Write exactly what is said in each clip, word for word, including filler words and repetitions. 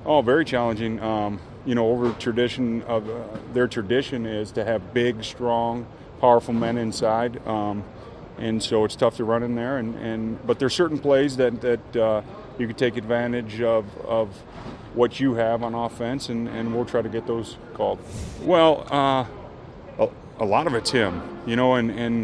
Oh, very challenging. Um, you know, over tradition of uh, their tradition is to have big, strong, powerful men inside, um, and so it's tough to run in there. And, and but there's certain plays that that uh, you can take advantage of of what you have on offense, and, and we'll try to get those called. Well, uh, a, a lot of it's him, you know, and and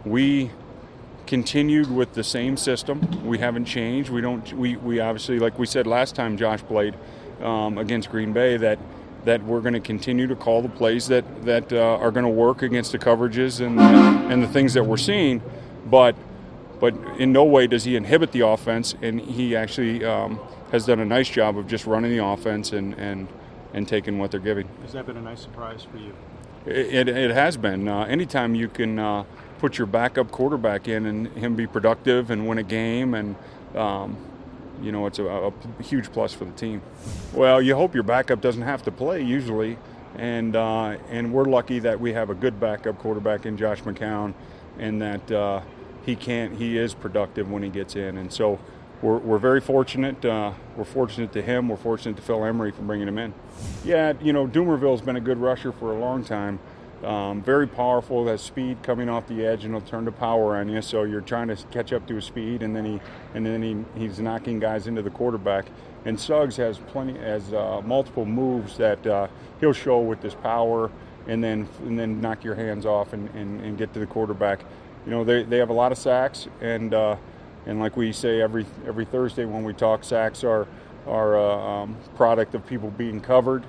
we continued with the same system. We haven't changed. We don't. We, we obviously, like we said last time Josh played um, against Green Bay, that that we're going to continue to call the plays that that uh, are going to work against the coverages and and the things that we're seeing. But but in no way does he inhibit the offense, and he actually um, has done a nice job of just running the offense and and and taking what they're giving. Has that been a nice surprise for you? It, it, it has been. Uh, anytime you can uh, put your backup quarterback in and him be productive and win a game, and um, you know, it's a, a huge plus for the team. Well, you hope your backup doesn't have to play usually, and uh, and we're lucky that we have a good backup quarterback in Josh McCown, and that uh, he can't. He is productive when he gets in, and so we're we're very fortunate. Uh, we're fortunate to him. We're fortunate to Phil Emery for bringing him in. Yeah, you know, Dumerville's been a good rusher for a long time. Um, very powerful, has speed coming off the edge, and he'll turn to power on you. So you're trying to catch up to his speed, and then he and then he, he's knocking guys into the quarterback. And Suggs has plenty, has uh, multiple moves that uh, he'll show with this power, and then and then knock your hands off and, and, and get to the quarterback. You know, they they have a lot of sacks, and uh, and like we say every every Thursday when we talk, sacks are are a um, product of people being covered,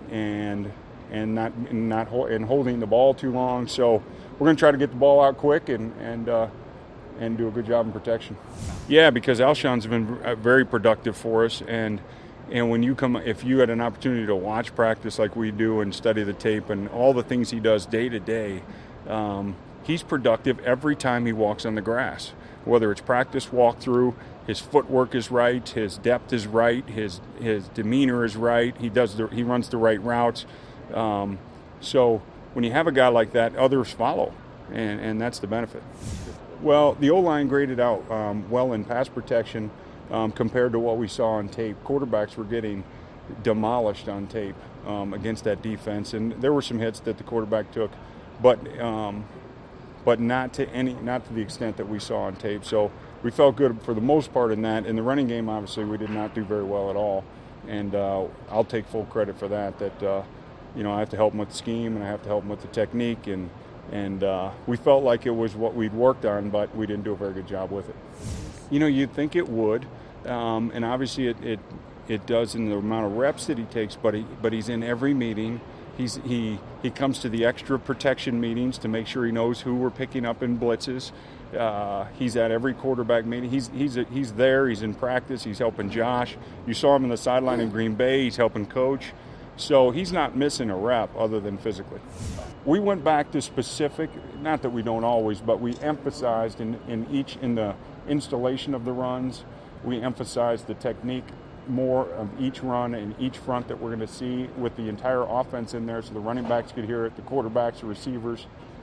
and. and not and not and holding the ball too long. So we're going to try to get the ball out quick and and uh, and do a good job in protection. Yeah, because Alshon's been very productive for us, and and when you come, if you had an opportunity to watch practice like we do and study the tape and all the things he does day to day, um, he's productive every time he walks on the grass. Whether it's practice, walkthrough, his footwork is right, his depth is right, his his demeanor is right. He does the he runs the right routes. Um, so when you have a guy like that, others follow, and, and that's the benefit. Well, the O-line graded out um, well in pass protection um, compared to what we saw on tape. Quarterbacks were getting demolished on tape um, against that defense, and there were some hits that the quarterback took, but um, but not to any not to the extent that we saw on tape. So we felt good for the most part in that. In the running game, obviously, we did not do very well at all, and uh, I'll take full credit for that. That uh, You know, I have to help him with the scheme, and I have to help him with the technique, and and uh, we felt like it was what we'd worked on, but we didn't do a very good job with it. You know, you'd think it would, um, and obviously it, it it does in the amount of reps that he takes. But he but he's in every meeting. He's he he comes to the extra protection meetings to make sure he knows who we're picking up in blitzes. Uh, he's at every quarterback meeting. He's he's he's there. He's in practice. He's helping Josh. You saw him in the sideline in Green Bay. He's helping coach. So he's not missing a rep other than physically. We went back to specific, not that we don't always, but we emphasized in, in each, in the installation of the runs, we emphasized the technique more of each run and each front that we're going to see with the entire offense in there so the running backs could hear it, the quarterbacks, the receivers,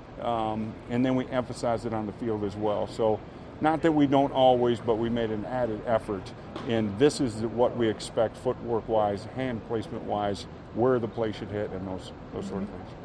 um, and then we emphasized it on the field as well. So not that we don't always, but we made an added effort, and this is what we expect footwork-wise, hand placement-wise, where the play should hit, and those those sort of things.